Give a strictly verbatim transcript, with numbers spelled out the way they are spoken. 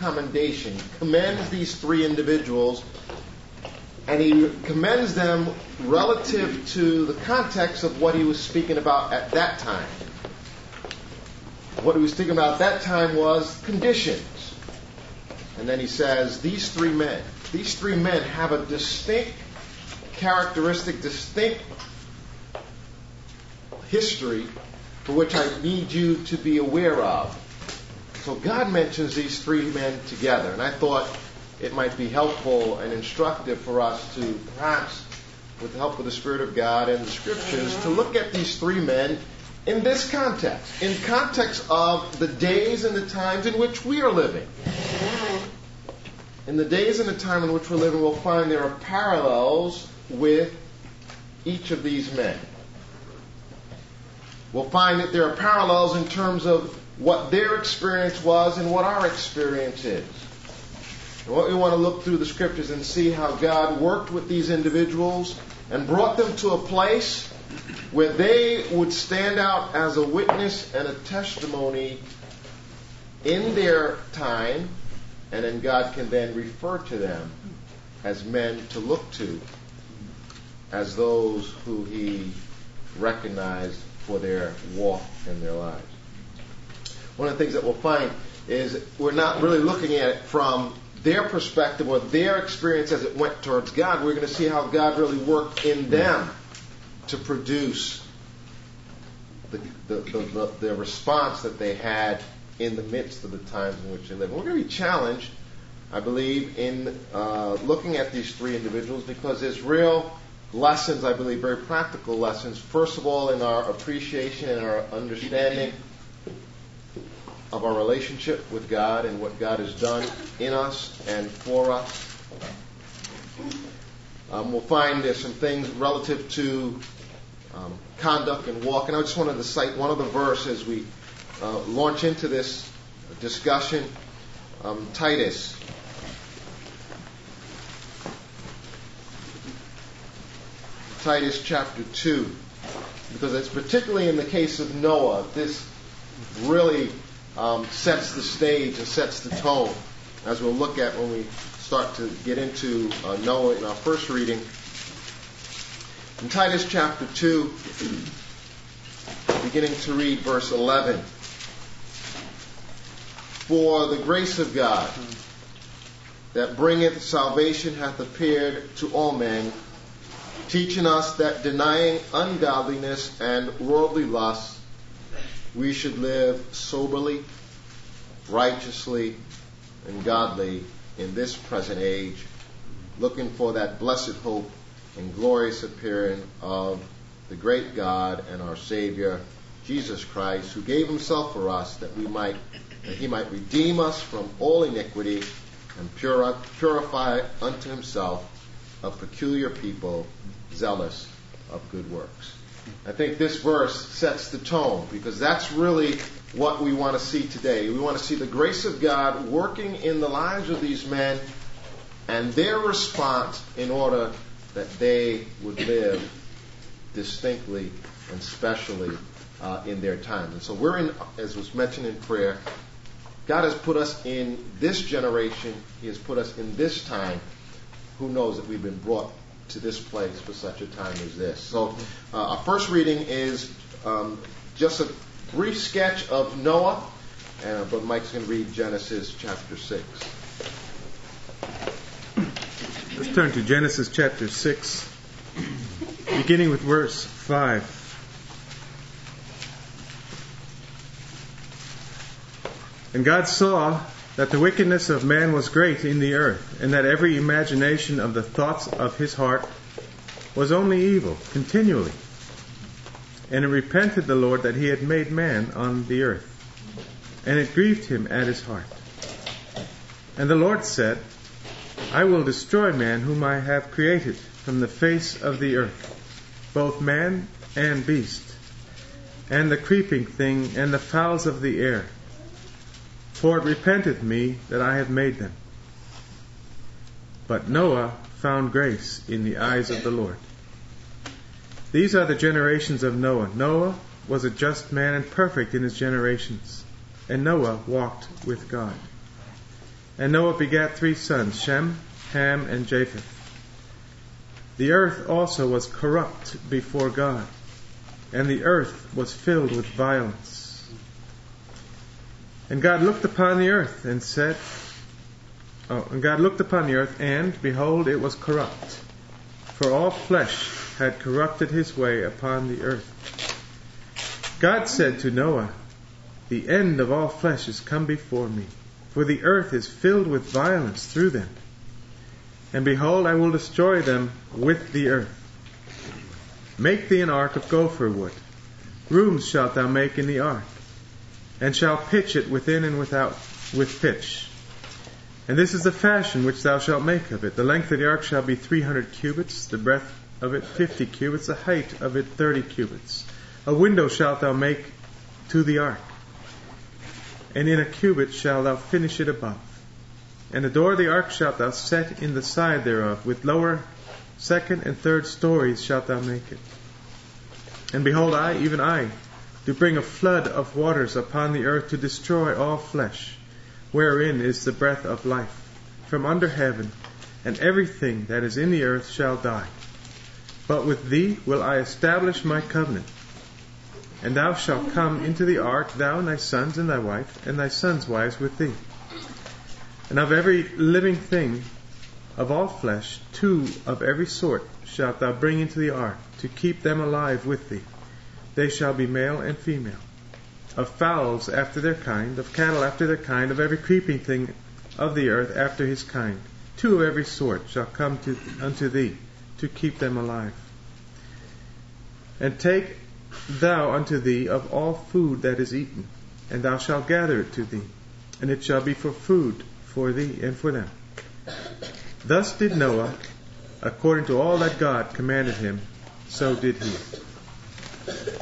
commendation. He commends these three individuals, and he commends them relative to the context of what he was speaking about at that time. What he was speaking about at that time was conditions. And then he says, these three men, these three men have a distinct characteristic, distinct history for which I need you to be aware of. So God mentions these three men together, and I thought it might be helpful and instructive for us to perhaps, with the help of the Spirit of God and the Scriptures, to look at these three men in this context, in context of the days and the times in which we are living. In the days and the time in which we're living, we'll find there are parallels with each of these men. We'll find that there are parallels in terms of what their experience was and what our experience is. And what we want to look through the Scriptures and see how God worked with these individuals and brought them to a place where they would stand out as a witness and a testimony in their time, and then God can then refer to them as men to look to, as those who He recognized for their walk in their lives. One of the things that we'll find is we're not really looking at it from their perspective or their experience as it went towards God. We're going to see how God really worked in them to produce the, the, the, the, the response that they had in the midst of the times in which they live. And we're going to be challenged, I believe, in uh, looking at these three individuals because there's real lessons, I believe, very practical lessons. First of all, in our appreciation and our understanding of our relationship with God and what God has done in us and for us. Um, we'll find there's some things relative to um, conduct and walk. And I just wanted to cite one of the verses as we uh, launch into this discussion. Um, Titus. Titus chapter two. Because it's particularly in the case of Noah, this really um, sets the stage and sets the tone, as we'll look at when we start to get into uh, Noah in our first reading. In Titus chapter two, beginning to read verse eleven. For the grace of God that bringeth salvation hath appeared to all men, teaching us that denying ungodliness and worldly lusts, we should live soberly, righteously, and godly in this present age, looking for that blessed hope and glorious appearing of the great God and our Savior, Jesus Christ, who gave himself for us that we might, that he might redeem us from all iniquity and puri- purify unto himself a peculiar people, zealous of good works. I think this verse sets the tone because that's really what we want to see today. We want to see the grace of God working in the lives of these men and their response in order that they would live distinctly and specially uh, in their time. And so we're in, as was mentioned in prayer, God has put us in this generation. He has put us in this time. Who knows that we've been brought to this place for such a time as this. So uh, our first reading is um, just a brief sketch of Noah, and Brother Mike's going to read Genesis chapter six. Let's turn to Genesis chapter six, beginning with verse five. And God saw that the wickedness of man was great in the earth, and that every imagination of the thoughts of his heart was only evil continually. And it repented the Lord that he had made man on the earth, and it grieved him at his heart. And the Lord said, I will destroy man whom I have created from the face of the earth, both man and beast, and the creeping thing, and the fowls of the air. For it repenteth me that I have made them. But Noah found grace in the eyes of the Lord. These are the generations of Noah. Noah was a just man and perfect in his generations, and Noah walked with God. And Noah begat three sons, Shem, Ham, and Japheth. The earth also was corrupt before God, and the earth was filled with violence. And God looked upon the earth and said, oh, and God looked upon the earth, and behold, it was corrupt, for all flesh had corrupted his way upon the earth. God said to Noah, the end of all flesh is come before me, for the earth is filled with violence through them. And behold, I will destroy them with the earth. Make thee an ark of gopher wood. Rooms shalt thou make in the ark, and shalt pitch it within and without with pitch. And this is the fashion which thou shalt make of it. The length of the ark shall be three hundred cubits, the breadth of it fifty cubits, the height of it thirty cubits. A window shalt thou make to the ark, and in a cubit shalt thou finish it above. And the door of the ark shalt thou set in the side thereof, with lower, second, and third stories shalt thou make it. And behold, I, even I, do bring a flood of waters upon the earth to destroy all flesh, wherein is the breath of life, from under heaven, and everything that is in the earth shall die. But with thee will I establish my covenant. And thou shalt come into the ark, thou and thy sons and thy wife, and thy sons' wives with thee. And of every living thing of all flesh, two of every sort shalt thou bring into the ark, to keep them alive with thee. They shall be male and female. Of fowls after their kind, of cattle after their kind, of every creeping thing of the earth after his kind, two of every sort shall come to, unto thee, to keep them alive. And take thou unto thee of all food that is eaten, and thou shalt gather it to thee, and it shall be for food for thee and for them. Thus did Noah, according to all that God commanded him, so did he.